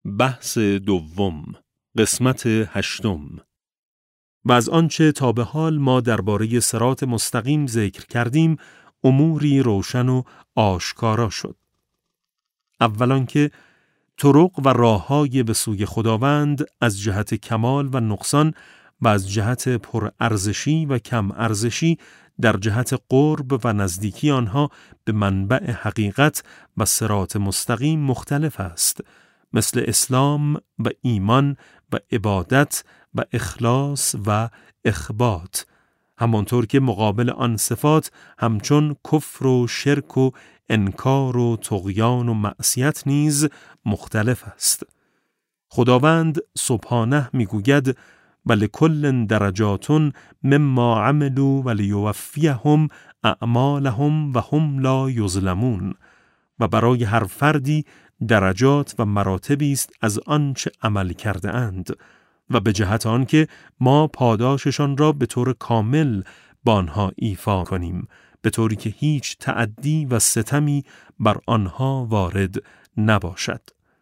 بحث دوم، قسمت 8. و از آنچه تا به حال ما درباره صراط مستقیم ذکر کردیم، اموری روشن و آشکارا شد. اولا که طرق و راه‌های به سوی خداوند از جهت کمال و نقصان و از جهت پرارزشی و کم ارزشی در جهت قرب و نزدیکی آنها به منبع حقیقت و صراط مستقیم مختلف است، مثل اسلام و ایمان و عبادت و اخلاص و اخبات، همانطور که مقابل آن صفات همچون کفر و شرک و انکار و طغیان و معصیت نیز مختلف است. خداوند سبحانه میگوید ولکل درجات مما عملوا ولیوفیهم اعمالهم و هم لا یظلمون، و برای هر فردی درجات و مراتبی است از آنچه عمل کرده اند و به جهت آنکه ما پاداششان را به طور کامل با آنها ایفا کنیم، به طوری که هیچ تعدی و ستمی بر آنها وارد نباشد.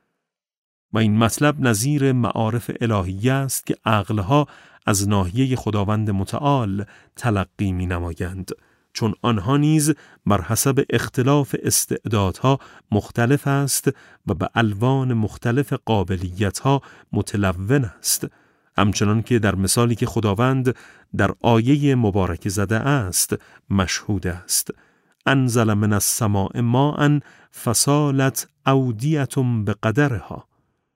و این مطلب نظیر معارف الهیه است که عقلها از ناحیه خداوند متعال تلقی می نمایند، چون آنها نیز بر حسب اختلاف استعدادها مختلف است و به الوان مختلف قابلیتها متلون است، همچنان که در مثالی که خداوند در آیه مبارک زده است مشهود است: انزل من السماء ماء فسالت اودیة بقدرها.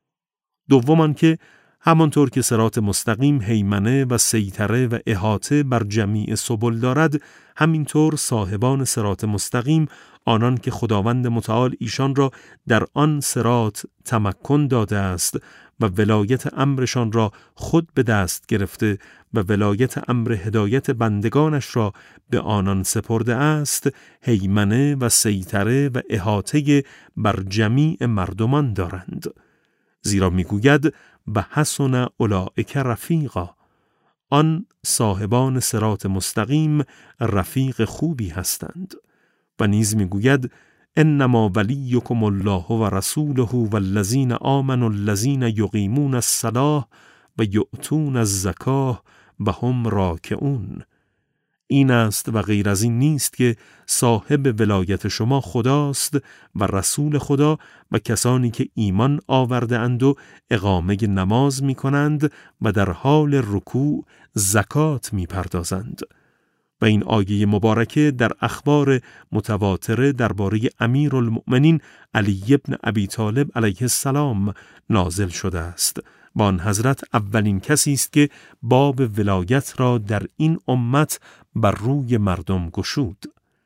دومان که همانطور که صراط مستقیم هیمنه و سیطره و احاطه بر جمیع سبل دارد، همینطور صاحبان صراط مستقیم، آنان که خداوند متعال ایشان را در آن صراط تمکن داده است و ولایت امرشان را خود به دست گرفته و ولایت امر هدایت بندگانش را به آنان سپرده است، هیمنه و سیطره و احاطه بر جمیع مردمان دارند. زیرا میگوید و حسن اولئک رفیقا، آن صاحبان صراط مستقیم رفیق خوبی هستند. و نیز میگوید انما ولیکم الله و رسوله والذین آمنوا الذین یقیمون الصلاة و یؤتون الزکاة و هم راکعون. این است و غیر از این نیست که صاحب ولایت شما خداست و رسول خدا و کسانی که ایمان آورده اند و اقامه نماز می کنند و در حال رکوع زکات می پردازند. و این آیه مبارکه در اخبار متواتره درباره امیرالمؤمنین علی بن ابی طالب علیه السلام نازل شده است و آن حضرت اولین کسی است که باب ولایت را در این امت بر روی مردم گشود.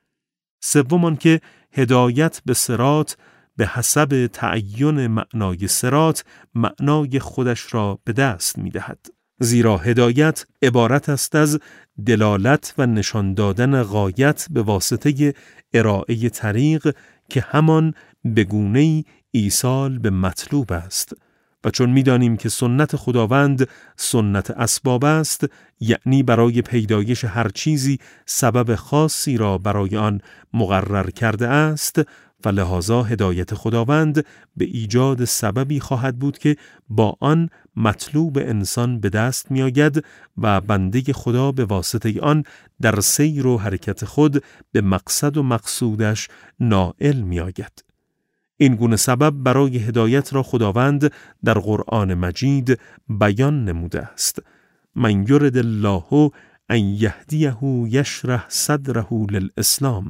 سومان که هدایت به صراط به حسب تعین معنای صراط معنای خودش را به دست می دهد. زیرا هدایت عبارت است از دلالت و نشان دادن غایت به واسطه ارائه طریق که همان به گونه‌ای ایصال به مطلوب است. و چون می‌دانیم که سنت خداوند سنت اسباب است، یعنی برای پیدایش هر چیزی سبب خاصی را برای آن مقرر کرده است، و لذا هدایت خداوند به ایجاد سببی خواهد بود که با آن مطلوب انسان به دست می‌آید و بنده خدا به واسطه آن در سیر و حرکت خود به مقصد و مقصودش نائل می‌آید. این گونه سبب برای هدایت را خداوند در قرآن مجید بیان نموده است: من یرد الله ان یهدیه یشرح صدره للاسلام.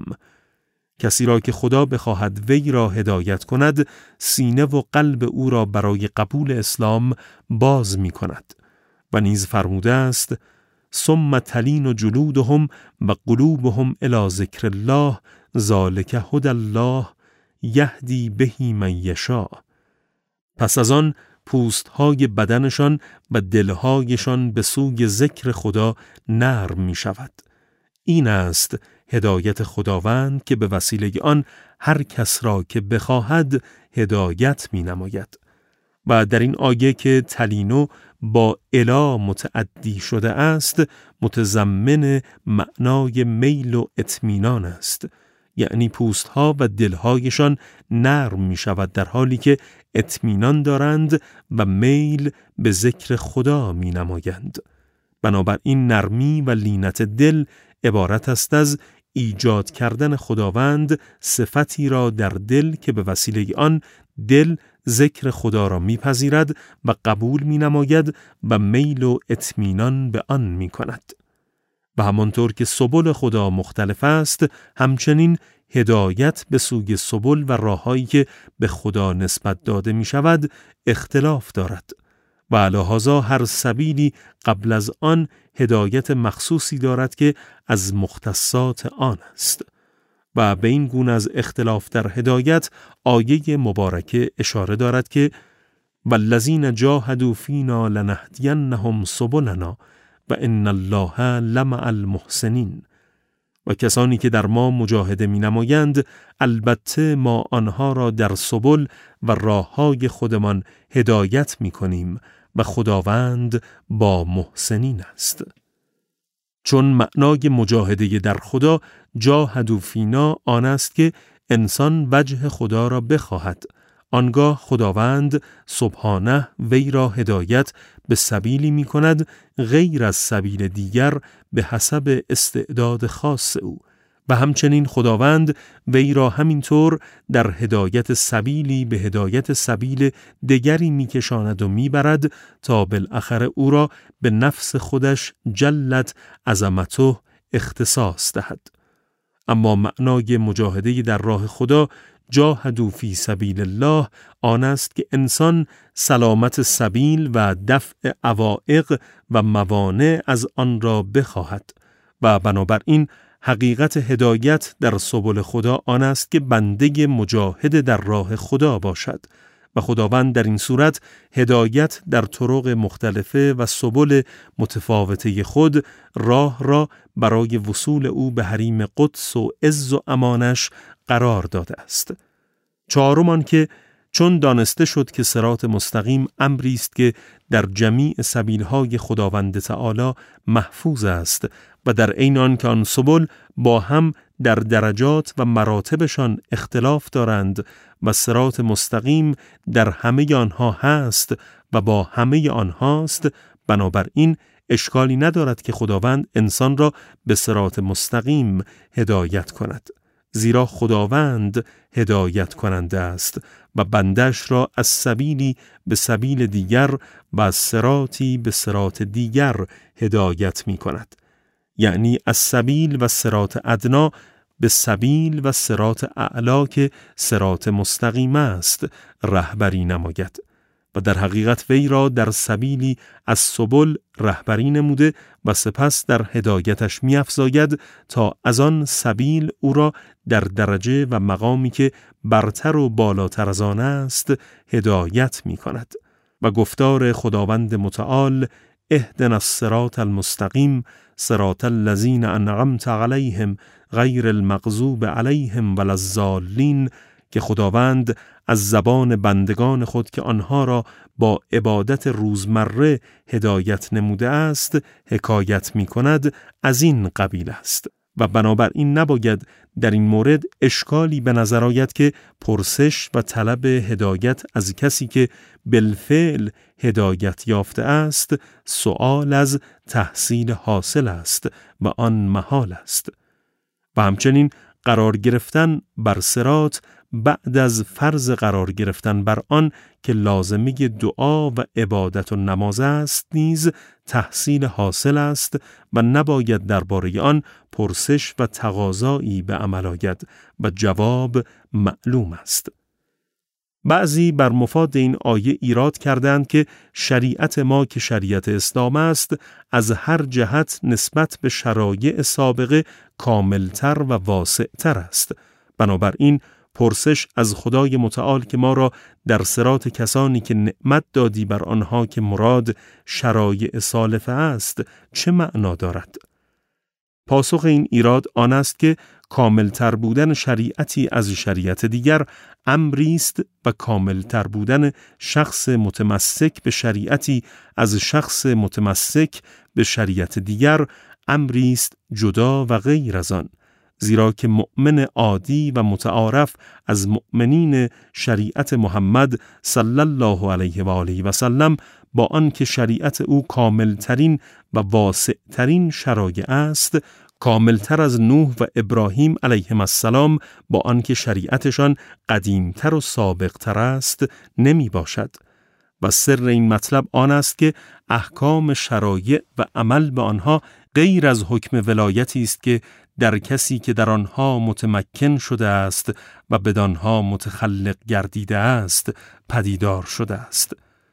کسی را که خدا بخواهد وی را هدایت کند، سینه و قلب او را برای قبول اسلام باز می کند. و نیز فرموده است: ثم تلین جلودهم و قلوبهم الی ذکر الله ذلک هدی الله یهدی به من یشاء. پس از آن پوستهای بدنشان و دلهایشان به سوی ذکر خدا نرم می شود. این است هدایت خداوند که به وسیله آن هر کس را که بخواهد هدایت می نماید. و در این آیه که تلینو با الا متعدی شده است، متضمن معنای میل و اطمینان است، یعنی پوستها و دلهایشان نرم می شود در حالی که اطمینان دارند و میل به ذکر خدا می نمایند. بنابراین نرمی و لینت دل عبارت است از ایجاد کردن خداوند صفتی را در دل که به وسیله آن دل ذکر خدا را میپذیرد و قبول مینماید و میل و اطمینان به آن میکند. و همانطور که سبل خدا مختلف است، همچنین هدایت به سوی سبل و راههایی که به خدا نسبت داده می شود اختلاف دارد و علی هذا هر سبیلی قبل از آن هدایت مخصوصی دارد که از مختصات آن است. و به این گونه از اختلاف در هدایت آیه مبارکه اشاره دارد که والذین جاهدوا فینا لنهدینهم سبلنا و ان الله لمع المحسنین. و کسانی که در ما مجاهده می نمایند البته ما آنها را در سبل و راههای خودمان هدایت می کنیم و خداوند با محسنین است. چون معنای مجاهده در خدا جاهدوا فینا آن است که انسان وجه خدا را بخواهد، آنگاه خداوند سبحانه وی را هدایت به سبیلی می کند غیر از سبیل دیگر به حسب استعداد خاص او و همچنین خداوند وی را همینطور در هدایت سبیلی به هدایت سبیل دیگری می کشاند و می برد تا بالاخره او را به نفس خودش جلت عظمته اختصاص دهد. اما معنای مجاهده در راه خدا جاهدوا فی سبیل الله آن است که انسان سلامت سبیل و دفع عوائق و موانع از آن را بخواهد و بنابراین حقیقت هدایت در سبل خدا آن است که بنده مجاهد در راه خدا باشد و خداوند در این صورت هدایت در طرق مختلفه و سبل متفاوته خود راه را برای وصول او به حریم قدس و عز و امانش قرار داده است. چهارم آن که چون دانسته شد که صراط مستقیم امری است که در جمیع سبیل‌های خداوند تعالی محفوظ است و در عین آن که آن سبل با هم در درجات و مراتبشان اختلاف دارند و صراط مستقیم در همه آنها هست و با همه آنهاست، بنابراین اشکالی ندارد که خداوند انسان را به صراط مستقیم هدایت کند، زیرا خداوند هدایت کننده است و بندش را از سبیلی به سبیل دیگر و از صراطی به صراط دیگر هدایت می کند. یعنی از سبیل و صراط ادنا به سبیل و صراط اعلا که صراط مستقیم است رهبری نماید و در حقیقت وی را در سبیلی از سبل رهبری نموده و سپس در هدایتش می‌افزاید تا از آن سبیل او را در درجه و مقامی که برتر و بالاتر از آن است هدایت می‌کند. و گفتار خداوند متعال اهدنا الصراط المستقیم صراط الذین انعمت علیهم غیر المغضوب علیهم ولا الضالین که خداوند از زبان بندگان خود که آنها را با عبادت روزمره هدایت نموده است حکایت می کند از این قبیل است و بنابراین نباید در این مورد اشکالی به نظر آید که پرسش و طلب هدایت از کسی که بالفعل هدایت یافته است سؤال از تحصیل حاصل است و آن محال است و همچنین قرار گرفتن بر صراط بعد از فرض قرار گرفتن بر آن که لازمه دعا و عبادت و نماز است نیز تحصیل حاصل است و نباید درباره آن پرسش و تقاضایی به عمل آید و جواب معلوم است. بعضی بر مفاد این آیه ایراد کردند که شریعت ما که شریعت اسلام است از هر جهت نسبت به شرایع سابقه کاملتر و واسعتر است. بنابراین پرسش از خدای متعال که ما را در صراط کسانی که نعمت دادی بر آنها که مراد شرایع سالفه است چه معنا دارد؟ پاسخ این ایراد آن است که کاملتر بودن شریعتی از شریعت دیگر امری است و کاملتر بودن شخص متمسک به شریعتی از شخص متمسک به شریعت دیگر امری است جدا و غیر از آن، زیرا که مؤمن عادی و متعارف از مؤمنین شریعت محمد صلی الله علیه و آله و سلم با آنکه شریعت او کاملترین و واسعترین شرایع است، کاملتر از نوح و ابراهیم علیهم السلام با آنکه شریعتشان قدیمتر و سابقتر است نمی باشد. و سر این مطلب آن است که احکام شرایع و عمل به آنها غیر از حکم ولایتی است که در کسی که در آنها متمکن شده است و بدانها متخلق گردیده است پدیدار شده است.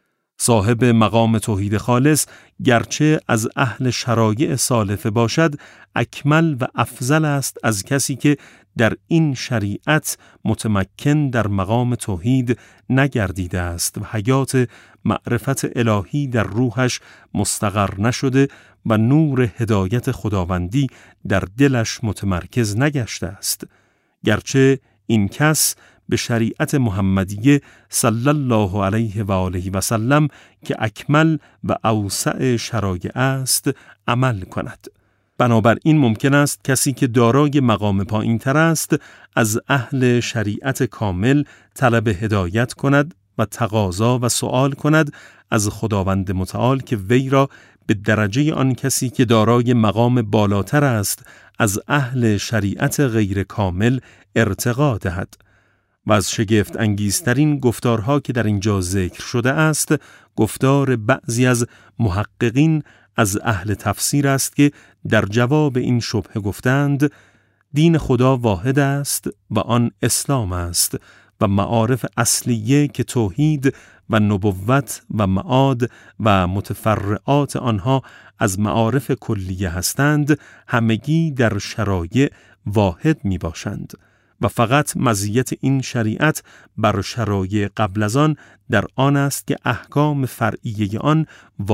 صاحب مقام توحید خالص گرچه از اهل شرایع سالفه باشد، اکمل و افضل است از کسی که در این شریعت متمکن در مقام توحید نگردیده است و حیات معرفت الهی در روحش مستقر نشده و نور هدایت خداوندی در دلش متمرکز نگشته است. گرچه این کس به شریعت محمدیه صلی الله علیه و آله و سلم که اکمل و اوسع شرایع است عمل کند. بنابراین ممکن است کسی که دارای مقام پایین تر است از اهل شریعت کامل طلب هدایت کند و تقاضا و سؤال کند از خداوند متعال که وی را به درجه آن کسی که دارای مقام بالاتر است از اهل شریعت غیر کامل ارتقا دهد. و از شگفت انگیزترین گفتارها که در اینجا ذکر شده است، گفتار بعضی از محققین از اهل تفسیر است که در جواب این شبهه گفتند دین خدا واحد است و آن اسلام است و معارف اصلیه که توحید و نبوت و معاد و متفرعات آنها از معارف کلیه هستند همگی در شرایع واحد می باشند و فقط مزیت این شریعت بر شرایع قبل از آن در آن است که احکام فرعیه آن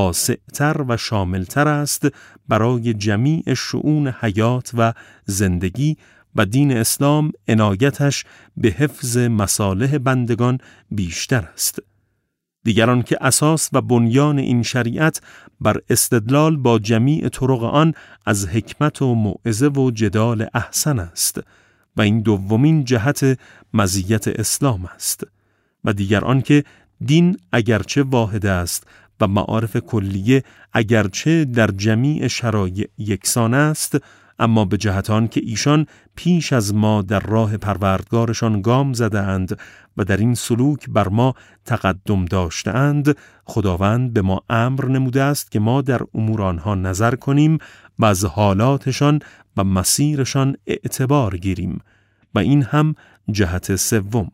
واسعتر و شاملتر است برای جمیع شؤون حیات و زندگی و دین اسلام عنایتش به حفظ مصالح بندگان بیشتر است. دیگران که اساس و بنیان این شریعت بر استدلال با جمیع طرق آن از حکمت و موعظه و جدال احسن است و این دومین جهت مزیت اسلام است. و دیگر آن که دین اگرچه واحد است و معارف کلیه اگرچه در جمیع شرایع یکسان است، اما به جهت آن که ایشان پیش از ما در راه پروردگارشان گام زده اند و در این سلوک بر ما تقدم داشته اند، خداوند به ما امر نموده است که ما در امور آنها نظر کنیم و از حالاتشان و مسیرشان اعتبار گیریم و این هم جهت سوم.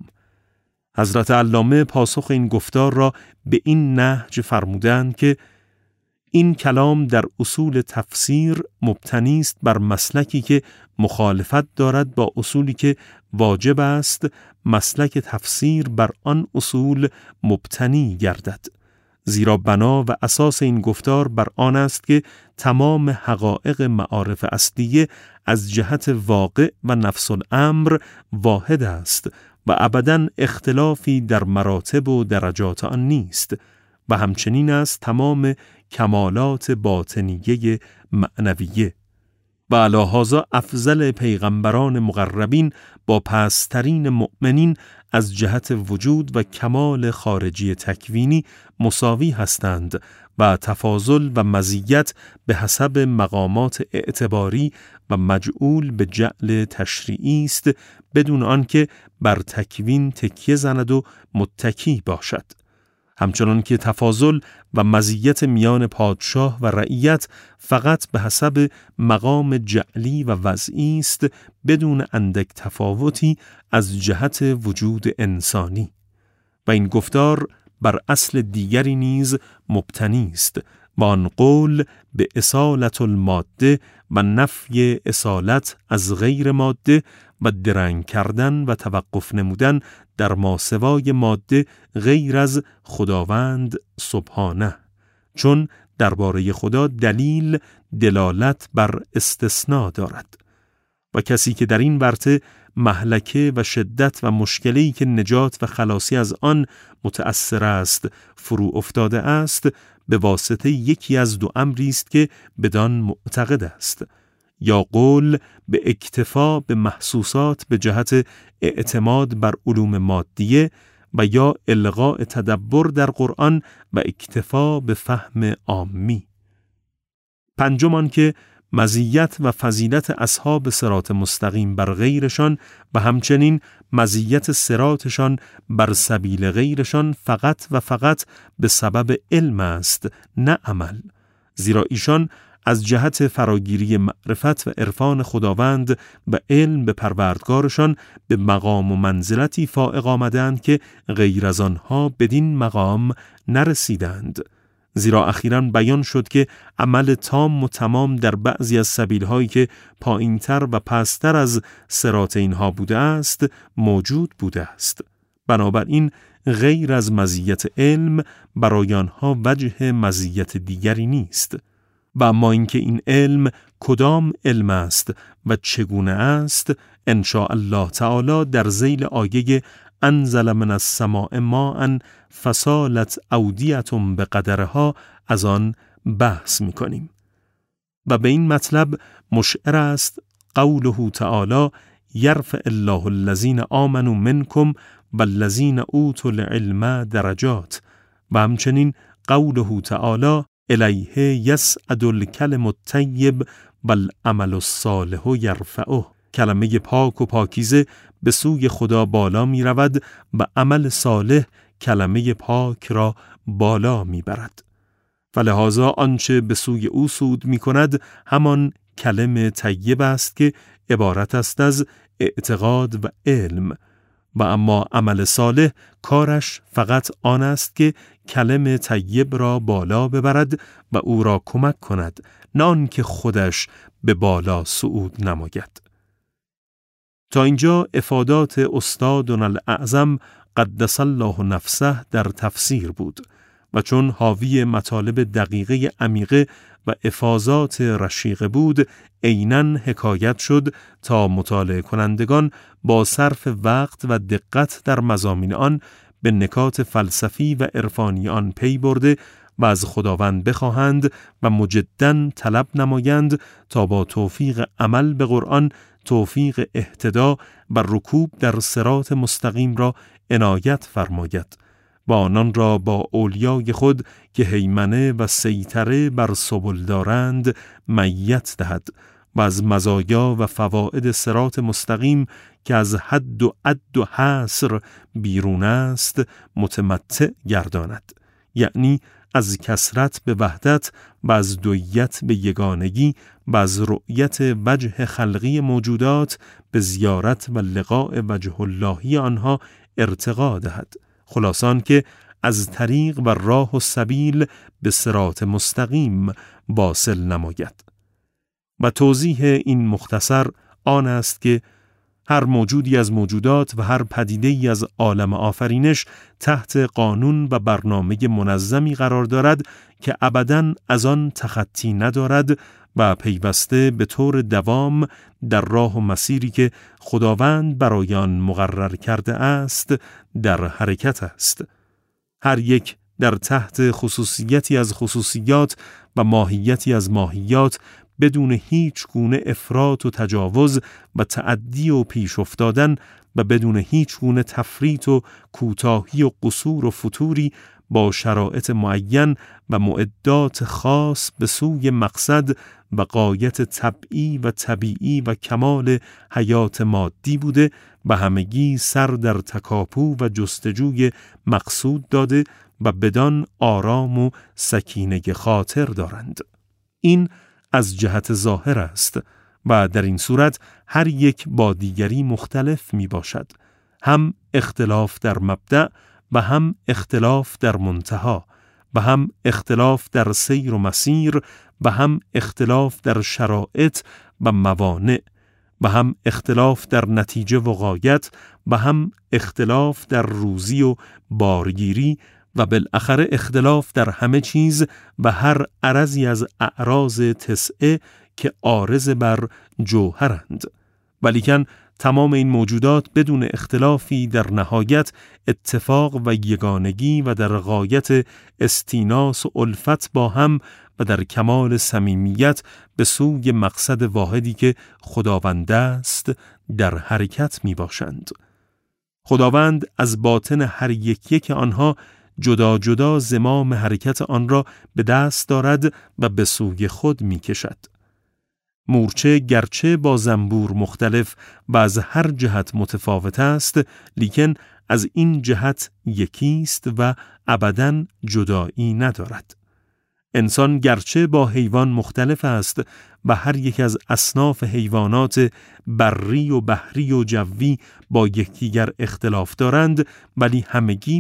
حضرت علامه پاسخ این گفتار را به این نهج فرمودند که این کلام در اصول تفسیر مبتنی است بر مسلکی که مخالفت دارد با اصولی که واجب است مسلک تفسیر بر آن اصول مبتنی گردد، زیرا بنا و اساس این گفتار بر آن است که تمام حقایق معارف اصلیه از جهت واقع و نفس الامر واحد است و ابداً اختلافی در مراتب و درجات آن نیست و همچنین است تمام کمالات باطنیه معنویه و علی هذا افضل پیغمبران مقربین با پسترین مؤمنین از جهت وجود و کمال خارجی تکوینی مساوی هستند و تفاضل و مزیت به حسب مقامات اعتباری و مجعول به جعل تشریعی است بدون آنکه بر تکوین تکیه زند و متکی باشد. همچنان که تفاضل و مزیت میان پادشاه و رعیت فقط به حسب مقام جعلی و وضعی است بدون اندک تفاوتی از جهت وجود انسانی و این گفتار بر اصل دیگری نیز مبتنی است و آن قول به اصالت الماده و نفی اصالت از غیر ماده و درنگ کردن و توقف نمودن در ماسوای ماده غیر از خداوند سبحانه، چون درباره خدا دلیل دلالت بر استثناء دارد و کسی که در این ورطه مهلکه و شدت و مشکلی که نجات و خلاصی از آن متأثر است فرو افتاده است به واسطه یکی از دو امری است که بدان معتقد است. یا قول به اکتفا به محسوسات به جهت اعتماد بر علوم مادیه و یا الغاء تدبر در قرآن و اکتفا به فهم عامی. پنجم که مزیت و فضیلت اصحاب صراط مستقیم بر غیرشان و همچنین مزیت صراطشان بر سبیل غیرشان فقط و فقط به سبب علم است، نه عمل، زیرا ایشان از جهت فراگیری معرفت و عرفان خداوند و علم به پروردگارشان به مقام و منزلتی فائق آمدند که غیر از آنها بدین مقام نرسیدند. زیرا اخیراً بیان شد که عمل تام و تمام در بعضی از سبیل‌هایی که پایین‌تر و پست‌تر از صراط اینها بوده است موجود بوده است. بنابراین غیر از مزیت علم برای آنها وجه مزیت دیگری نیست. و اما اینکه این علم کدام علم است و چگونه است، ان شاء الله تعالی در ذیل آیه انزل من السماء ماء فسالت اودیة بقدرها از آن بحث می‌کنیم. و به این مطلب مشعر است قوله تعالی یرفع الله الذین آمنوا منکم والذین اوتوا العلم درجات، و همچنین قوله تعالی الیه یصعد الکلم الطیب والعمل الصالح یرفعه. کلمه پاک و پاکیزه به سوی خدا بالا می رود و عمل صالح کلمه پاک را بالا می برد. فلهذا آنچه به سوی او سود می کند همان کلمه طیب است که عبارت است از اعتقاد و علم، و اما عمل صالح کارش فقط آن است که کلمه طیب را بالا ببرد و او را کمک کند، نه آن که خودش به بالا صعود نماید. تا اینجا افادات استادنا الاعظم قدس الله نفسه در تفسیر بود و چون حاوی مطالب دقیقه عمیقه و افاضات رشیقه بود، عیناً حکایت شد تا مطالعه کنندگان با صرف وقت و دقت در مضامین آن به نکات فلسفی و عرفانی آن پی برده و از خداوند بخواهند و مجداً طلب نمایند تا با توفیق عمل به قرآن توفیق اهتدا و رکوب در صراط مستقیم را عنایت فرماید و آنان را با اولیای خود که هیمنه و سیطره بر سبل دارند میت دهد و از مزایا و فواید صراط مستقیم که از حد و عد و حصر بیرون است متمتع گرداند، یعنی از کثرت به وحدت و از دویت به یگانگی و از رؤیت وجه خلقی موجودات به زیارت و لقاء وجه اللهی آنها ارتقا دهد. خلاصان که از طریق و راه و سبیل به صراط مستقیم واصل نماید. و توضیح این مختصر آن است که هر موجودی از موجودات و هر پدیده‌ای از عالم آفرینش تحت قانون و برنامه منظمی قرار دارد که ابداً از آن تخطی ندارد و پیوسته به طور دوام در راه و مسیری که خداوند برای آن مقرر کرده است در حرکت است. هر یک در تحت خصوصیتی از خصوصیات و ماهیتی از ماهیات بدون هیچ گونه افراط و تجاوز و تعدی و پیش افتادن و بدون هیچ گونه تفریط و کوتاهی و قصور و فتوری با شرایط معین و معدات خاص به سوی مقصد و غایت طبعی و طبیعی و کمال حیات مادی بوده و همگی سر در تکاپو و جستجوی مقصود داده و بدان آرام و سکینه خاطر دارند. این از جهت ظاهر است و در این صورت هر یک با دیگری مختلف می باشد، هم اختلاف در مبدأ و هم اختلاف در منتها و هم اختلاف در سیر و مسیر و هم اختلاف در شرایط و موانع و هم اختلاف در نتیجه و غایت و هم اختلاف در روزی و بارگیری و بالاخره اختلاف در همه چیز و هر عرضی از اعراض تسعه که عارض بر جوهرند. ولیکن تمام این موجودات بدون اختلافی در نهایت اتفاق و یگانگی و در غایت استیناس و الفت با هم و در کمال صمیمیت به سوی مقصد واحدی که خداوند است در حرکت می باشند. خداوند از باطن هر یک آنها جدا جدا زمام حرکت آن را به دست دارد و به سوی خود می کشد. مورچه گرچه با زنبور مختلف و از هر جهت متفاوت است، لیکن از این جهت یکیست و ابداً جدایی ندارد. انسان گرچه با حیوان مختلف است و هر یک از اصناف حیوانات بری و بحری و جوی با یکدیگر اختلاف دارند، ولی همگی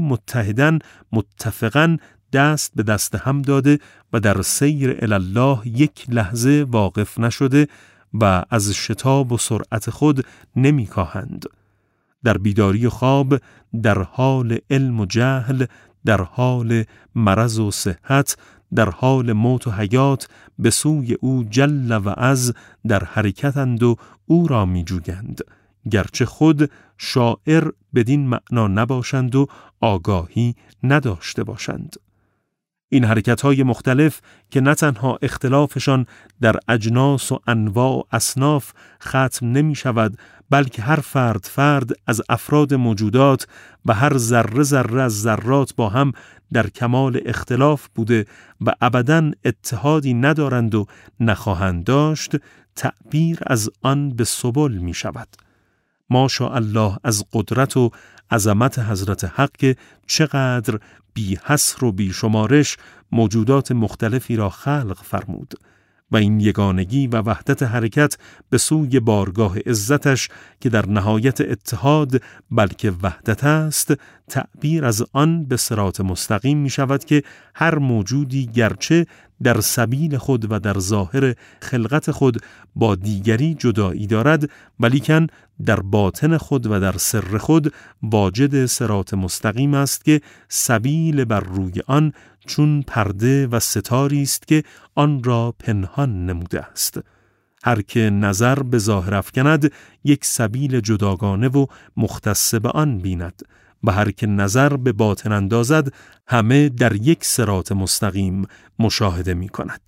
متفقاً دست به دست هم داده و در سیر الله یک لحظه واقف نشده و از شتاب و سرعت خود نمی کاهند. در بیداری و خواب، در حال علم و جهل، در حال مرض و صحت، در حال موت و حیات، به سوی او جل و عز در حرکتند و او را می جویند، گرچه خود شاعر بدین معنا نباشند و آگاهی نداشته باشند. این حرکت‌های مختلف که نه تنها اختلافشان در اجناس و انواع و اصناف ختم نمی شود، بلکه هر فرد از افراد موجودات و هر ذره از ذرات با هم در کمال اختلاف بوده و ابداً اتحادی ندارند و نخواهند داشت، تعبیر از آن به سبل می شود. ماشاءالله از قدرت و عظمت حضرت حق که چقدر بی حصر و بی شمارش موجودات مختلفی را خلق فرمود و این یگانگی و وحدت حرکت به سوی بارگاه عزتش که در نهایت اتحاد بلکه وحدت است، تعبیر از آن به صراط مستقیم می شود که هر موجودی گرچه در سبیل خود و در ظاهر خلقت خود با دیگری جدایی دارد، ولیکن در باطن خود و در سر خود واجد صراط مستقیم است که سبیل بر روی آن چون پرده و ستاری است که آن را پنهان نموده است. هر که نظر به ظاهر افکند یک سبیل جداگانه و مختص به آن بیند و هر که نظر به باطن اندازد همه در یک صراط مستقیم مشاهده می کند.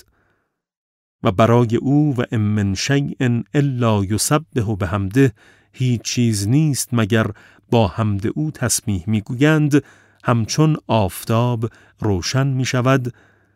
و برای او و ام من شیء الا یسبح بحمده، هیچ چیز نیست مگر با حمد او تسبیح میگویند، همچون آفتاب روشن می شود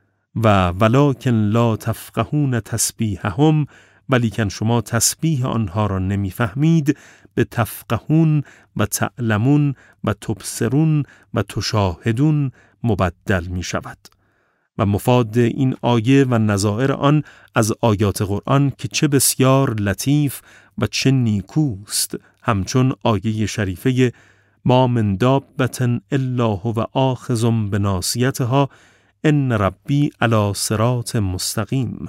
و ولکن لا تفقهون تسبیحهم، ولیکن شما تسبیح آنها را نمیفهمید، به تفقهون و تعلمون و تبصرون و تشاهدون مبدل می شود. و مفاد این آیه و نظائر آن از آیات قرآن که چه بسیار لطیف و چه نیکوست، همچون آیه شریفه ما من دابة الا هو آخذ بناصیتها ان ربی علی صراط مستقیم.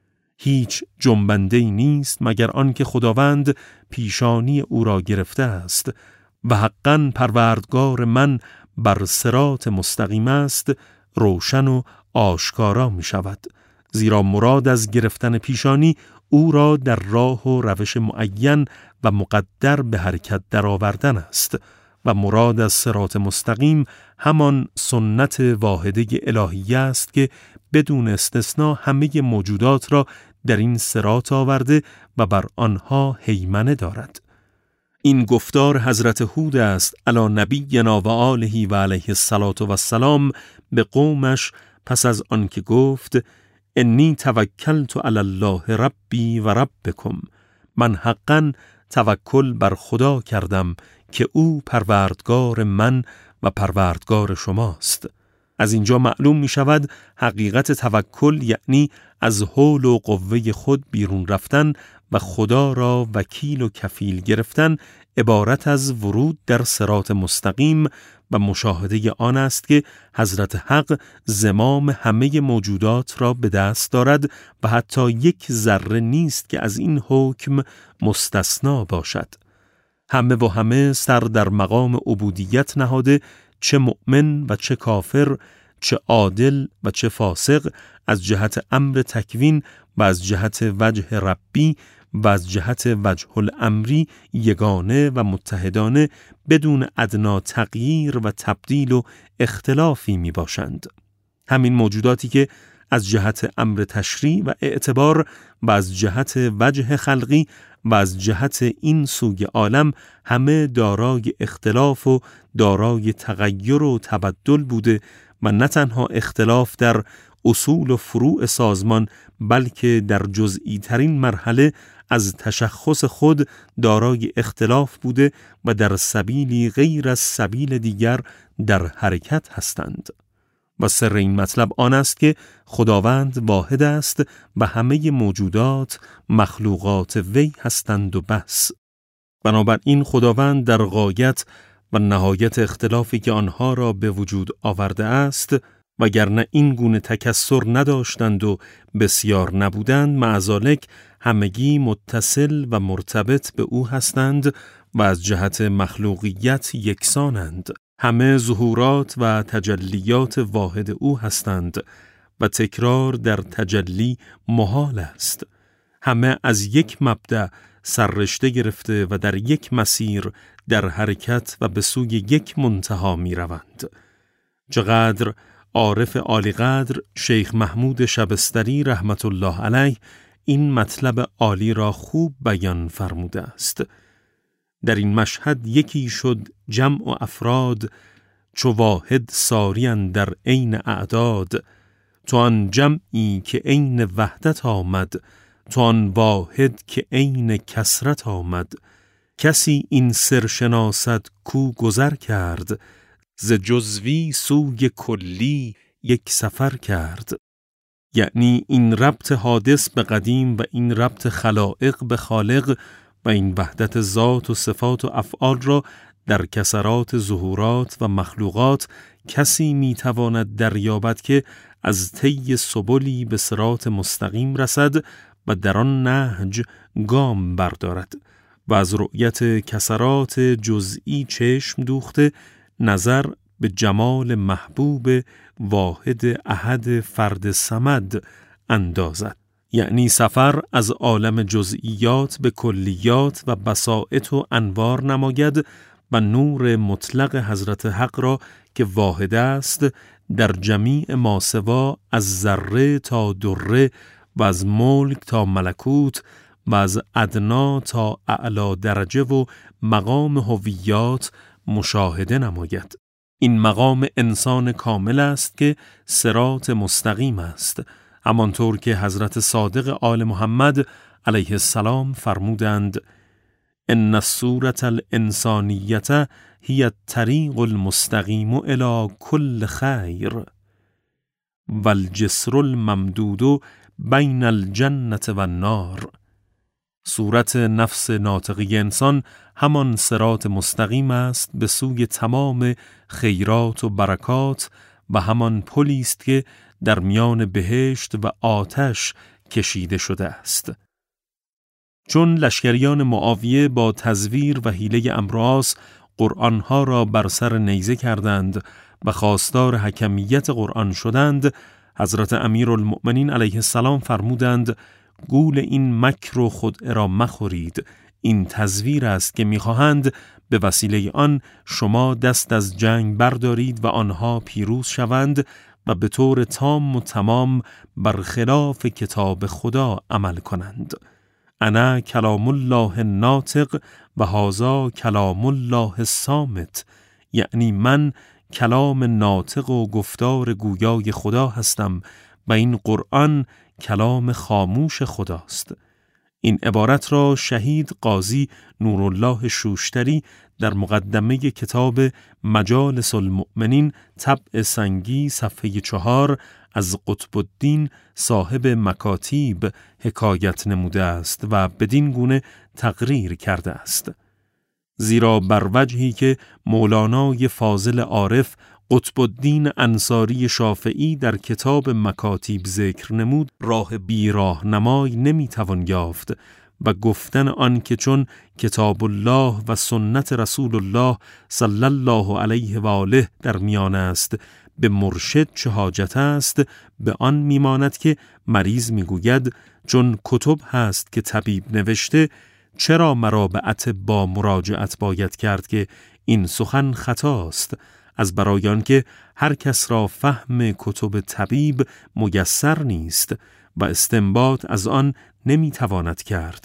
هیچ جنبنده‌ای نیست مگر آن که خداوند پیشانی او را گرفته است و حقاً پروردگار من بر صراط مستقیم است، روشن و آشکارا می شود. زیرا مراد از گرفتن پیشانی او را در راه و روش معین و مقدر به حرکت درآوردن است و مراد از صراط مستقیم همان سنت واحده الهی است که بدون استثناء همه موجودات را در این صراط آورده و بر آنها هیمنه دارد. این گفتار حضرت هود است علی نبینا و آله و علیه الصلاة و السلام به قومش پس از آن که گفت انی توکلت علی الله ربی و ربکم، من حقاً توکل بر خدا کردم که او پروردگار من و پروردگار شماست. از اینجا معلوم می شود حقیقت توکل یعنی از حول و قوه خود بیرون رفتن و خدا را وکیل و کفیل گرفتن عبارت از ورود در صراط مستقیم و مشاهده آن است که حضرت حق زمام همه موجودات را به دست دارد و حتی یک ذره نیست که از این حکم مستثنا باشد. همه و همه سر در مقام عبودیت نهاده، چه مؤمن و چه کافر، چه عادل و چه فاسق، از جهت امر تکوین و از جهت وجه ربی و از جهت وجه الامری یگانه و متحدانه بدون ادنا تغییر و تبدیل و اختلافی می باشند. همین موجوداتی که از جهت امر تشریع و اعتبار و از جهت وجه خلقی و از جهت این سوی عالم همه دارای اختلاف و دارای تغییر و تبدل بوده و نه تنها اختلاف در اصول و فروع سازمان بلکه در جزئی ترین مرحله از تشخص خود دارای اختلاف بوده و در سبیلی غیر از سبیل دیگر در حرکت هستند. و سر این مطلب آن است که خداوند واحد است و همه موجودات مخلوقات وی هستند و بس. بنابراین خداوند در غایت و نهایت اختلافی که آنها را به وجود آورده است، وگرنه این گونه تکثر نداشتند و بسیار نبودند، معذالک همگی متصل و مرتبط به او هستند و از جهت مخلوقیت یکسانند. همه ظهورات و تجلیات واحد او هستند و تکرار در تجلی محال است. همه از یک مبدأ سررشته گرفته و در یک مسیر در حرکت و به سوی یک منتها می روند. چقدر عارف عالی قدر شیخ محمود شبستری رحمت الله علیه این مطلب عالی را خوب بیان فرموده است. در این مشهد یکی شد جمع و افراد، چو واحد سارین در عین اعداد. تو آن جمعی که عین وحدت آمد، تو آن واحد که عین کثرت آمد. کسی این سر شناسد کو گذر کرد، ز جزوی سوی کلی یک سفر کرد. یعنی این ربط حادث به قدیم و این ربط خلائق به خالق و این وحدت ذات و صفات و افعال را در کثرات ظهورات و مخلوقات کسی میتواند دریابد که از طی سبلی به صراط مستقیم رسد و در آن نهج گام بردارد و از رؤیت کثرات جزئی چشم دوخته نظر به جمال محبوب واحد احد فرد صمد اندازد. یعنی سفر از عالم جزئیات به کلیات و بساطت و انوار نماید و نور مطلق حضرت حق را که واحد است در جمیع ماسوا از ذره تا دره و از ملک تا ملکوت و از ادنا تا اعلی درجه و مقام هویات مشاهده نماید. این مقام انسان کامل است که صراط مستقیم است، همانطور که حضرت صادق آل محمد علیه السلام فرمودند: ان الصورة الانسانیة هی الطریق المستقیم الی کل خیر و الجسر الممدود بین الجنة و النار. صورت نفس ناطقی انسان همان صراط مستقیم است به سوی تمام خیرات و برکات و همان پلی است که در میان بهشت و آتش کشیده شده است. چون لشکریان معاویه با تزویر و حیله عمروآس قرآنها را بر سر نیزه کردند و خواستار حکمیت قرآن شدند، حضرت امیرالمؤمنین علیه السلام فرمودند: گول این مکر و خدعه را مخورید. این تزویر است که می‌خواهند به وسیله آن شما دست از جنگ بردارید و آنها پیروز شوند و به طور تام و تمام برخلاف کتاب خدا عمل کنند. انا کلام الله الناطق و هذا کلام الله الصامت. یعنی من کلام ناطق و گفتار گویای خدا هستم و این قرآن کلام خاموش خداست. این عبارت را شهید قاضی نورالله شوشتری در مقدمه کتاب مجالس المؤمنین طبع سنگی صفحه 4 از قطب الدین صاحب مکاتیب حکایت نموده است و بدین گونه تقریر کرده است: زیرا بر وجهی که مولانای فاضل عارف قطب الدین انصاری شافعی در کتاب مکاتیب ذکر نمود، راه بیراه نمای نمیتوان یافت و گفتن آن که چون کتاب الله و سنت رسول الله صلی الله علیه و آله در میان است به مرشد چه حاجت است، به آن میماند که مریض میگوید چون کتب هست که طبیب نوشته، چرا مرا به اطبا مراجعت باید کرد که این سخن خطاست؟ از برای آنکه هر کس را فهم کتب طبیب میسر نیست و استنباط از آن نمیتواند کرد.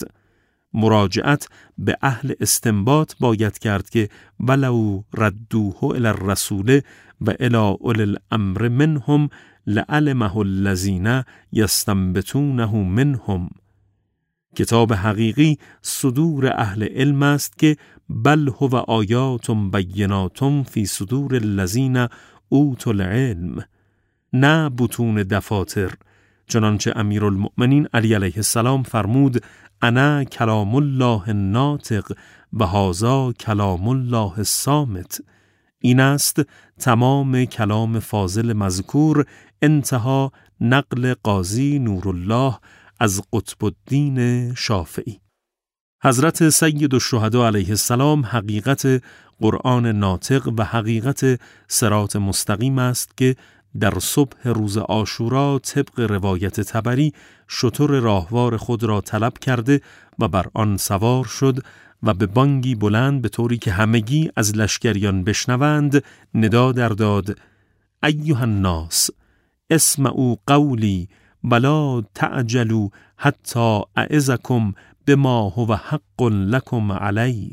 مراجعت به اهل استنباط باید کرد که ولو ردوه الی الرسول و الی اولی الامر منهم لعلمه الذین یستنبطونه منهم. کتاب حقیقی صدور اهل علم است که بل هو آیات بینات فی صدور الذین اوتوا العلم، نه بطون دفاتر، چنانچه امیرالمؤمنین علی علیه السلام فرمود انا کلام الله الناطق و هذا کلام الله الصامت. این است تمام کلام فاضل مذکور، انتها نقل قاضی نورالله از قطب الدین شافعی. حضرت سید الشهدا علیه السلام حقیقت قرآن ناطق و حقیقت صراط مستقیم است که در صبح روز عاشورا طبق روایت طبری شتر راهوار خود را طلب کرده و بر آن سوار شد و به بانگی بلند به طوری که همگی از لشکریان بشنوند ندا در داد ایها الناس اسمعوا قولی ولا تعجلوا حتی اعظکم بما هو حق لکم علی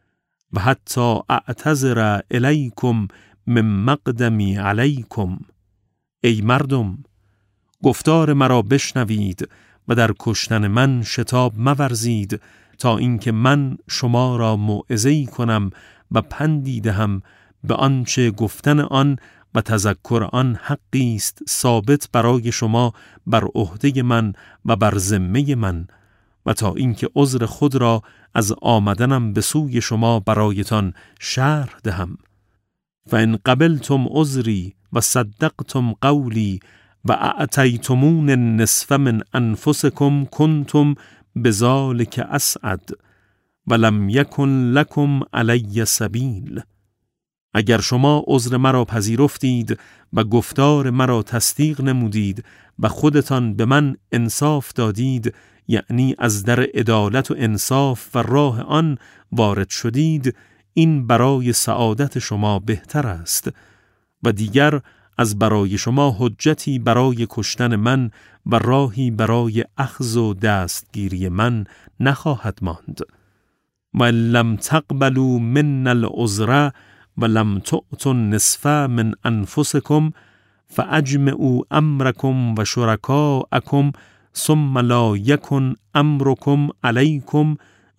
و حتی اعتذر الیکم من مقدمی علیکم. ای مردم، گفتار مرا بشنوید و در کشتن من شتاب مورزید تا اینکه من شما را موعظه‌ای کنم و پندی دهم به آنچه گفتن آن و تذکر آن حقی است ثابت برای شما بر عهده من و بر ذمه من، و تا اینکه عذر خود را از آمدنم به سوی شما برایتان شرح دهم. فان قبلتم عذری و صدقتم قولی و اعطیتمون النصف من انفسکم کنتم بذلک اسعد و لم یکن لکم علی سبیل. اگر شما عذر مرا پذیرفتید و گفتار مرا تصدیق نمودید و خودتان به من انصاف دادید، یعنی از در عدالت و انصاف و راه آن وارد شدید، این برای سعادت شما بهتر است و دیگر از برای شما حجتی برای کشتن من و راهی برای اخذ و دستگیری من نخواهد ماند. و لم تقبلوا من العذر و لم تؤتوا النصف من انفسکم فاجمعوا امرکم و شرکاءکم ثم لا یکن امرکم علیکم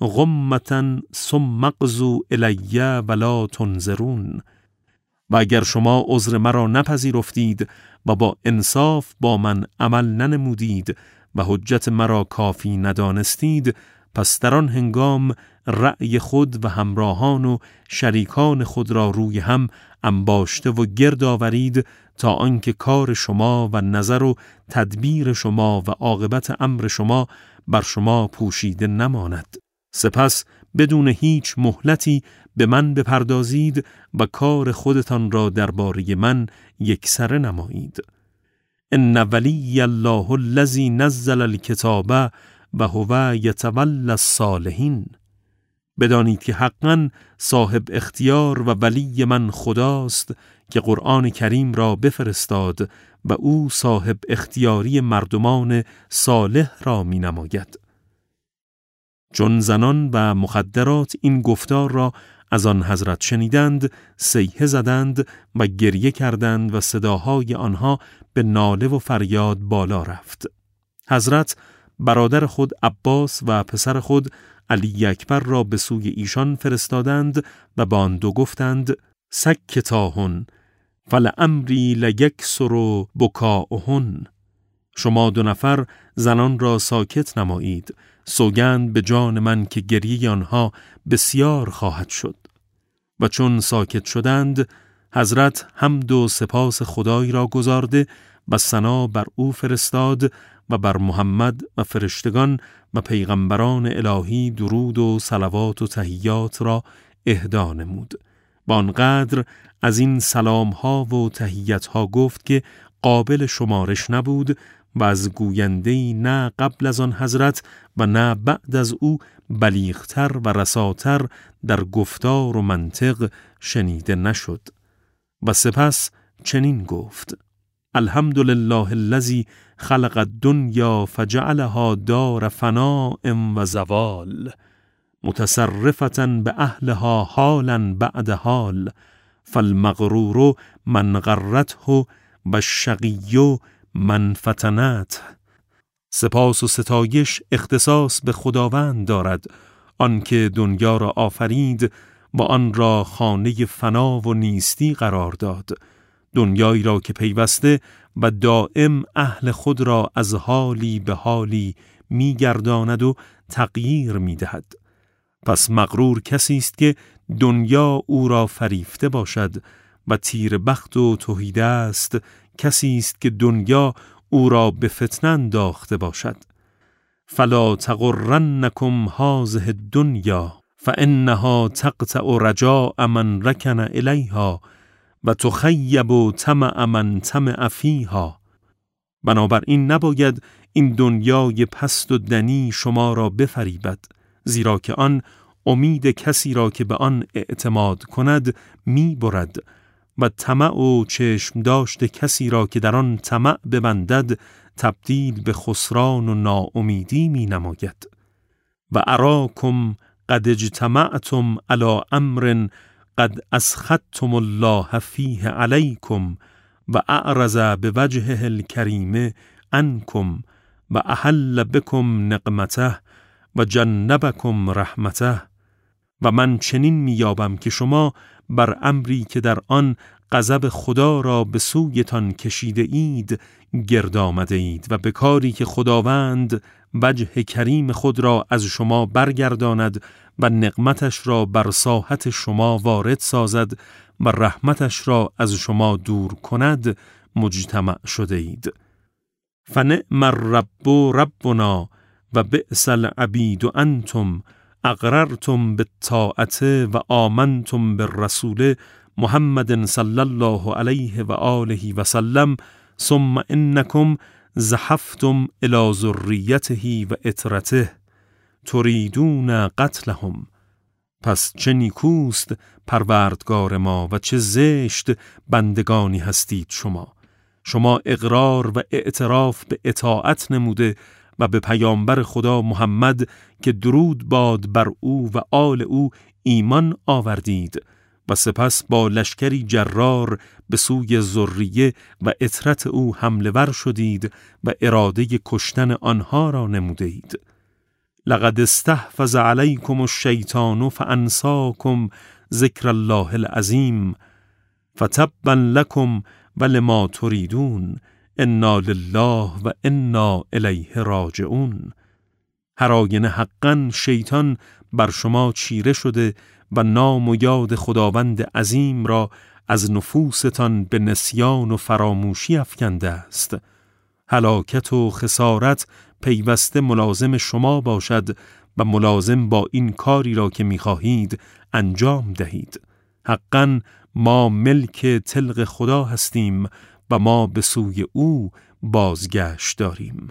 غمة ثم اقضوا الی ولا تنظرون. و اگر شما عذر مرا نپذیرفتید و با انصاف با من عمل ننمودید و حجت مرا کافی ندانستید، پس در آن هنگام رأی خود و همراهان و شریکان خود را روی هم انباشته و گرد آورید تا آنکه کار شما و نظر و تدبیر شما و عاقبت امر شما بر شما پوشیده نماند. سپس بدون هیچ مهلتی به من بپردازید و کار خودتان را درباره من یکسره نمایید. ان ولی الله الذی نزل الکتاب و هو یتولی الصالحین. بدانید که حقاً صاحب اختیار و ولی من خداست که قرآن کریم را بفرستاد و او صاحب اختیاری مردمان صالح را می نماید. چون زنان و مخدرات این گفتار را از آن حضرت شنیدند، صیحه زدند و گریه کردند و صداهای آنها به ناله و فریاد بالا رفت. حضرت برادر خود عباس و پسر خود علی اکبر را به سوی ایشان فرستادند و با آن دو گفتند سکتاهن فلعمری لیکثر بکاؤهن. شما دو نفر زنان را ساکت نمایید، سوگند به جان من که گریه آنها بسیار خواهد شد. و چون ساکت شدند، حضرت حمد و سپاس خدای را گزارده و ثنا بر او فرستاد و بر محمد و فرشتگان و پیغمبران الهی درود و صلوات و تحیات را اهدا نمود. با آنقدر از این سلام‌ها و تحیت‌ها گفت که قابل شمارش نبود و از گوینده‌ای نه قبل از آن حضرت و نه بعد از او بلیغتر و رساتر در گفتار و منطق شنیده نشد. و سپس چنین گفت: الحمدلله الذی خلق الدنیا فجعلها دار فناء و زوال، متصرفة باهلها حالا بعد حال، فالمغرور من غرته و الشقی من فتنته. سپاس و ستایش اختصاص به خداوند دارد، آنکه دنیا را آفرید و آن را خانه فنا و نیستی قرار داد، دنیایی را که پیوسته و دائم اهل خود را از حالی به حالی می‌گرداند و تغییر می‌دهد. پس مغرور کسی است که دنیا او را فریفته باشد و تیر بخت و تهیده است کسی است که دنیا او را به فتنه انداخته باشد. فلا تغرنکم هذه الدنیا فانها تقطع رجاء من رکن الیها و تخیب طمع من طمع فیها. بنابراین نباید این دنیای پست و دنی شما را بفریبد، زیرا که آن امید کسی را که به آن اعتماد کند می برد و طمع و چشم داشت کسی را که در آن طمع ببندد تبدیل به خسران و ناامیدی می نماید. و اراکم قد اجتمعتم علی امر قد اسخطتم الله فیه علیکم و اعرض بوجهه الکریم عنکم و احل بکم نقمته و جنبکم رحمته. و من چنین میابم که شما بر امری که در آن غضب خدا را به سویتان کشیده اید گرد آمده اید و به کاری که خداوند وجه کریم خود را از شما برگرداند و نقمتش را بر ساحت شما وارد سازد و رحمتش را از شما دور کند مجتمع شده اید. فنعم الرب ربنا و بئس العبید انتم اقررتم بالطاعة و آمنتم بالرسول محمد صلی الله علیه و آله و سلم ثم انکم زحفتم الی ذریته و اطرته تریدون قتلهم. پس چه نیکوست پروردگار ما و چه زشت بندگانی هستید شما اقرار و اعتراف به اطاعت نموده و به پیامبر خدا محمد که درود باد بر او و آل او ایمان آوردید و سپس با لشکری جرار به سوی ذریه و اطرت او حمله ور شدید و اراده کشتن آنها را نمودید. لقد استحفظ علیکم الشیطان فانساکم ذکر الله العظیم فتبا لکم ولما تریدون انا لله و انا الیه راجعون. هر آینه حقاً شیطان بر شما چیره شده و نام و یاد خداوند عظیم را از نفوستان به نسیان و فراموشی افکنده است. هلاکت و خسارت پیوسته ملازم شما باشد و ملازم با این کاری را که می‌خواهید انجام دهید. حقاً ما ملک تلق خدا هستیم و ما به سوی او بازگشت داریم.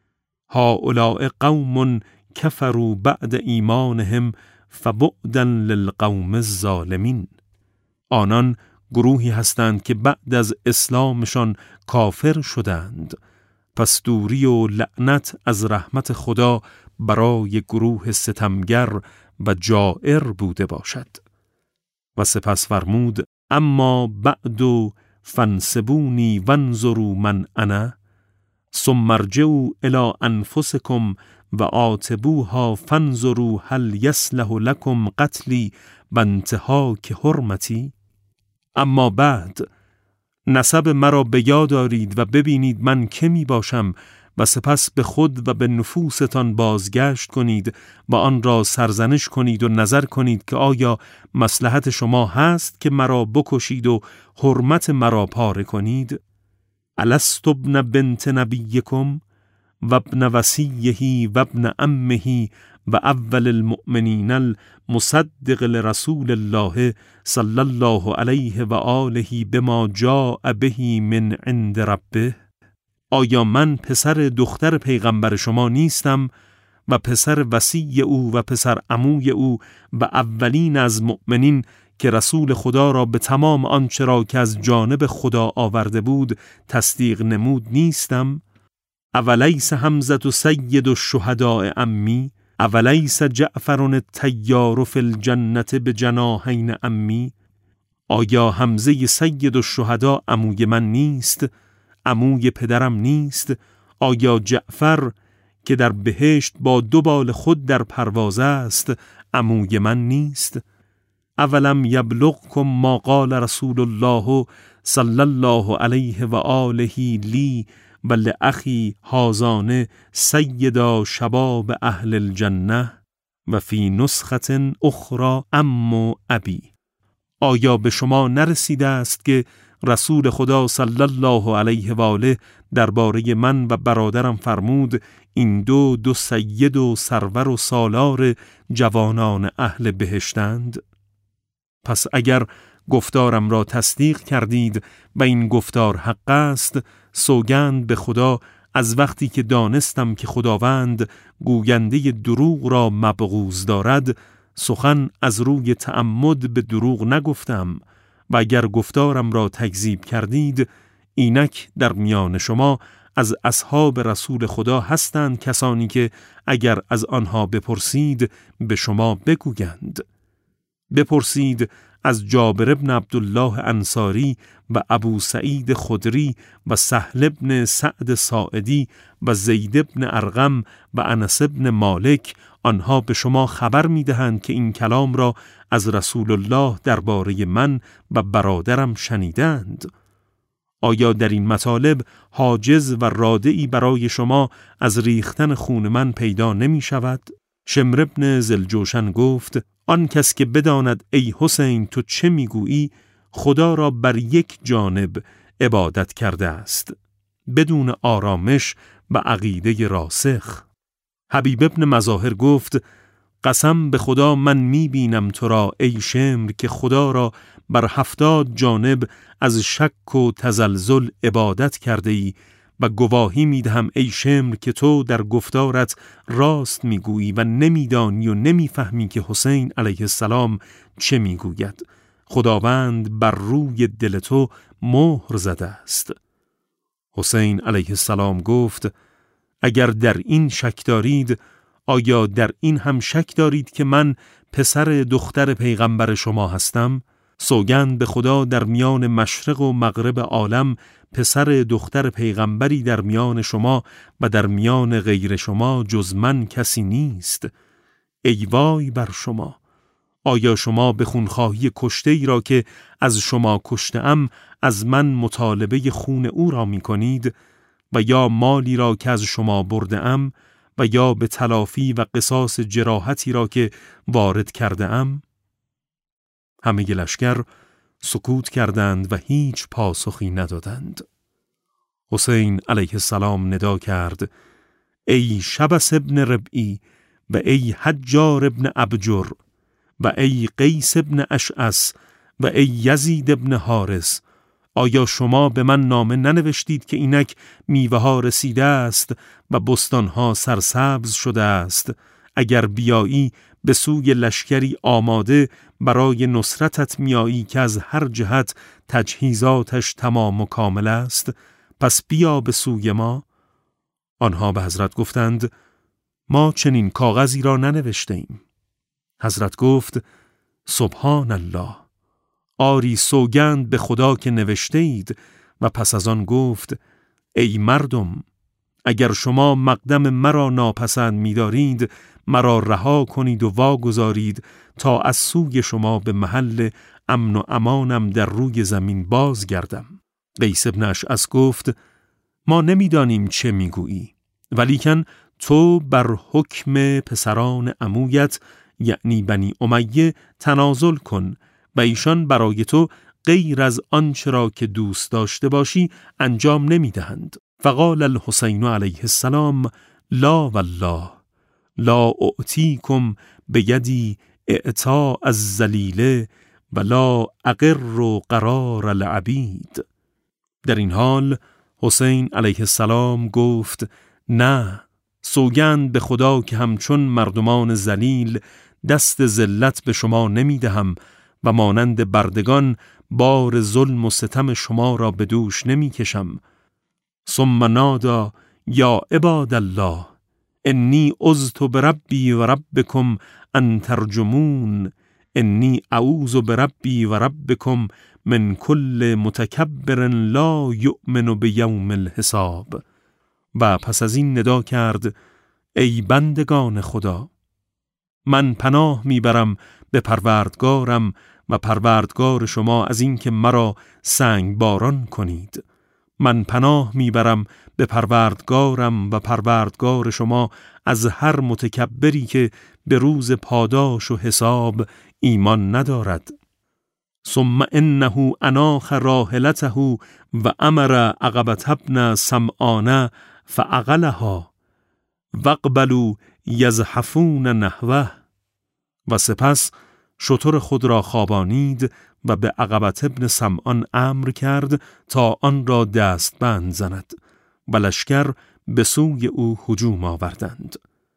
هؤلاء قوم کفروا بعد ایمانهم فبعدا للقوم الظالمین. آنان گروهی هستند که بعد از اسلامشان کافر شدند، پس دوری و لعنت از رحمت خدا برای گروه ستمگر و جائر بوده باشد. و سپس فرمود: اما بعد فانصبونی وانظروا من انا ثم ارجعوا الی انفسکم و عاتبوها فانظروا هل یصلح لکم قتلی و انتهاک حرمتی. اما بعد نسب مرا به یاد آرید و ببینید من که می باشم و سپس به خود و به نفوستان بازگشت کنید و آن را سرزنش کنید و نظر کنید که آیا مصلحت شما هست که مرا بکشید و حرمت مرا پاره کنید. الست ابن بنت نبیکم و ابن وصیه و ابن عمه و اول المؤمنین المصدق لرسول الله صلی الله علیه و آله بما جاء به من عند ربه. آیا من پسر دختر پیغمبر شما نیستم و پسر وصی او و پسر عموی او و اولین از مؤمنین که رسول خدا را به تمام آنچه را که از جانب خدا آورده بود تصدیق نمود نیستم؟ اولیس حمزة سید الشهداء عمی، اولیس جعفر الطیار فی الجنة بجناحین عمی. آیا حمزه سید الشهدا عموی من نیست؟ عموی پدرم نیست؟ آیا جعفر که در بهشت با 2 بال خود در پرواز است عموی من نیست؟ اولم یبلغکم ما قال رسول الله صلی الله علیه و آله لی و لأخی هازان سیدا شباب اهل الجنه و فی نسخة اخرى ام ابی. آیا به شما نرسیده است که رسول خدا صلی الله علیه و آله درباره من و برادرم فرمود این دو سید و سرور و سالار جوانان اهل بهشتند؟ پس اگر گفتارم را تصدیق کردید و این گفتار حق است، سوگند به خدا از وقتی که دانستم که خداوند گوینده دروغ را مبغوض دارد، سخن از روی تعمد به دروغ نگفتم و اگر گفتارم را تکذیب کردید، اینک در میان شما از اصحاب رسول خدا هستند کسانی که اگر از آنها بپرسید به شما بگویند. بپرسید از جابر بن عبدالله انصاری و ابو سعید خدری و سهل بن سعد ساعدی و زید بن ارقم و انس بن مالک، آنها به شما خبر می‌دهند که این کلام را از رسول الله درباره من و برادرم شنیدند. آیا در این مطالب حاجز و رادعی برای شما از ریختن خون من پیدا نمی شود؟ شمر بن ذوالجوشن گفت آن کس که بداند ای حسین تو چه میگویی، خدا را بر یک جانب عبادت کرده است بدون آرامش و عقیده راسخ. حبیب ابن مظاهر گفت قسم به خدا من میبینم تو را ای شمر که خدا را بر 70 جانب از شک و تزلزل عبادت کرده ای و گواهی میدهم ای شمر که تو در گفتارت راست میگویی و نمیدانی و نمیفهمی که حسین علیه السلام چه میگوید. خداوند بر روی دل تو مهر زده است. حسین علیه السلام گفت اگر در این شک دارید، آیا در این هم شک دارید که من پسر دختر پیغمبر شما هستم؟ سوگند به خدا در میان مشرق و مغرب عالم پسر دختر پیغمبری در میان شما و در میان غیر شما جز من کسی نیست. ای وای بر شما! آیا شما به خونخواهی کشته ای را که از شما کشته‌ام از من مطالبه خون او را می کنید و یا مالی را که از شما برده‌ام و یا به تلافی و قصاص جراحتی را که وارد کرده‌ام؟ همه لشکر سکوت کردند و هیچ پاسخی ندادند. حسین علیه السلام ندا کرد ای شبس ابن ربعی و ای حجار ابن ابجر و ای قیس ابن اشعث و ای یزید ابن حارس، آیا شما به من نامه ننوشتید که اینک میوه ها رسیده است و بستان ها سرسبز شده است؟ اگر بیایی به سوی لشکری آماده برای نصرتت میایی که از هر جهت تجهیزاتش تمام و کامل است، پس بیا به سوی ما. آنها به حضرت گفتند ما چنین کاغذی را ننوشته ایم. حضرت گفت سبحان الله، آری سوگند به خدا که نوشته اید. و پس از آن گفت ای مردم، اگر شما مقدم مرا ناپسند می‌دارید، مرا رها کنید و واگذارید تا از سوی شما به محل امن و امانم در روی زمین بازگردم. قیس ابن اشعث گفت ما نمیدانیم چه میگویی، ولیکن تو بر حکم پسران عمویت یعنی بنی امیه تنازل کن و ایشان برای تو غیر از آنچه را که دوست داشته باشی انجام نمیدهند. فقال الحسین علیه السلام لا والله لا اعطیکم بیدی اعطاء الذلیل ولا اقر قرار العبید. در این حال حسین علیه السلام گفت نه، سوگند به خدا که همچون مردمان ذلیل دست ذلت به شما نمیدهم و مانند بردگان بار ظلم و ستم شما را به دوش نمی کشم. ثم نادا یا عباد الله انی عذت بربی و ربکم ان ترجمون انی اعوذ بربی و ربکم من کل متکبر لا یؤمن بیوم الحساب. و پس از این ندا کرد: ای بندگان خدا، من پناه میبرم به پروردگارم و پروردگار شما از این که مرا سنگ باران کنید. من پناه میبرم به پروردگارم و پروردگار شما از هر متکبری که به روز پاداش و حساب ایمان ندارد. ثم انه اناخ راحلته و امر عقبة ابن سمعان فعقلها واقبلوا یزحفون نحوه. و سپس شتر خود را خوابانید و به عقبة ابن سمعان امر کرد تا آن را دستبند زند و لشکر به سوی او هجوم آوردند.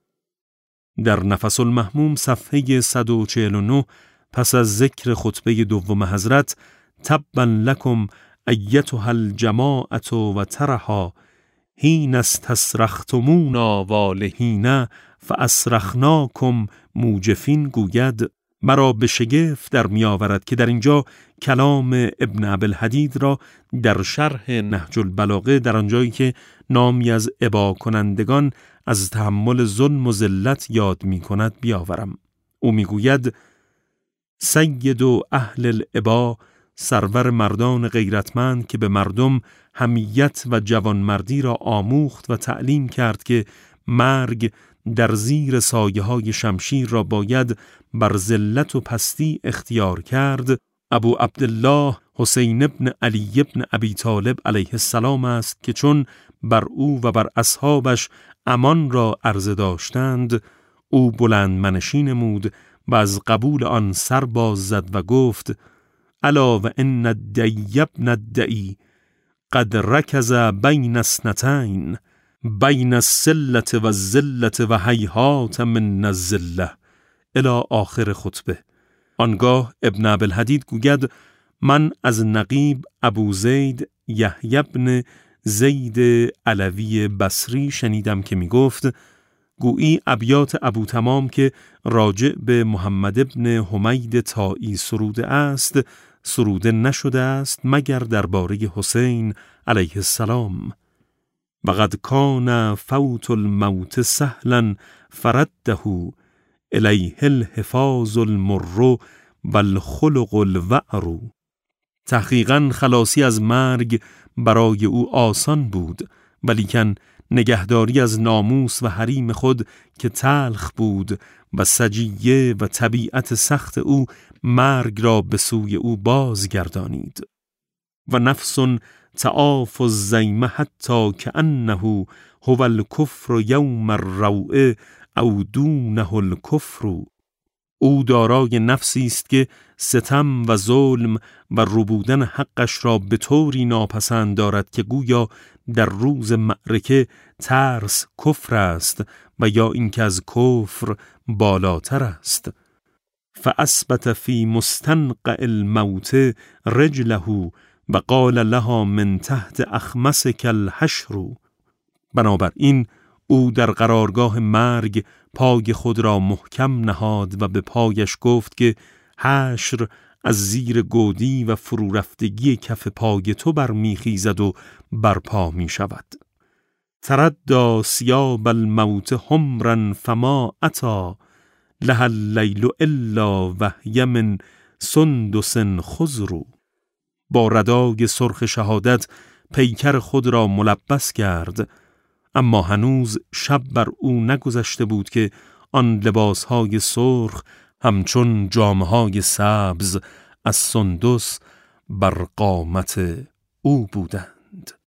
در نفس المهموم صفحه 149 پس از ذکر خطبه دوم حضرت: تبا لکم ایتها الجماعة و ترها حین استصرختمونا والحین فاصرخناکم موجفین، گوید: مرا به شگفت در می آورد که در اینجا کلام ابن ابوالحدید را در شرح نهج البلاغه در آنجایی که نامی از ابا کنندگان از تحمل ظلم و ذلت یاد می کند بیاورم. او می گوید: سید و اهل الابا، سرور مردان غیرتمند که به مردم حمیت و جوانمردی را آموخت و تعلیم کرد که مرگ در زیر سایه های شمشیر را باید بر ذلت و پستی اختیار کرد، ابو عبدالله حسین ابن علی ابن ابی طالب علیه السلام است که چون بر او و بر اصحابش امان را عرضه داشتند، او بلند منشی نمود و از قبول آن سر باز زد و گفت: الا و ان الدعی ابن الدعی قد رکز بین اثنتین بین السلة و الذلة و هیهات من الذلة الی آخر خطبه. آنگاه ابن ابوالحدید گوید: من از نقیب ابو زید یحیی بن زید علوی بصری شنیدم که می گفت: گویی ابیات ابو تمام که راجع به محمد ابن حمید طایی سروده است، سروده نشده است مگر درباره حسین علیه السلام. و قد کان فوت الموت سهلا فرده الیه الحفاظ المر والخلق الوعر. تحقیقاً خلاصی از مرگ برای او آسان بود، ولیکن نگهداری از ناموس و حریم خود که تلخ بود و سجیه و طبیعت سخت او مرگ را به سوی او بازگردانید. و نفس تعاف الزیم حتی کأنه هو الکفر یوم الروع او دونه الکفر. او دارای نفسی است که ستم و ظلم و ربودن حقش را به طوری ناپسند دارد که گویا در روز معرکه ترس کفر است و یا اینکه از کفر بالاتر است. فاثبت فی مستنقع الموت رجله و قال لها من تحت اخمسک الحشر. بنابراین او در قرارگاه مرگ پای خود را محکم نهاد و به پایش گفت که حشر از زیر گودی و فرو رفتگی کف پای تو برمیخیزد و برپا می شود. تردی ثیاب الموت حمرا فما اتی لها اللیل الا وهی من سندس خضر. با ردای سرخ شهادت پیکر خود را ملبس کرد، اما هنوز شب بر او نگذشته بود که آن لباسهای سرخ همچون جامه‌های سبز از سندس بر قامت او بودند.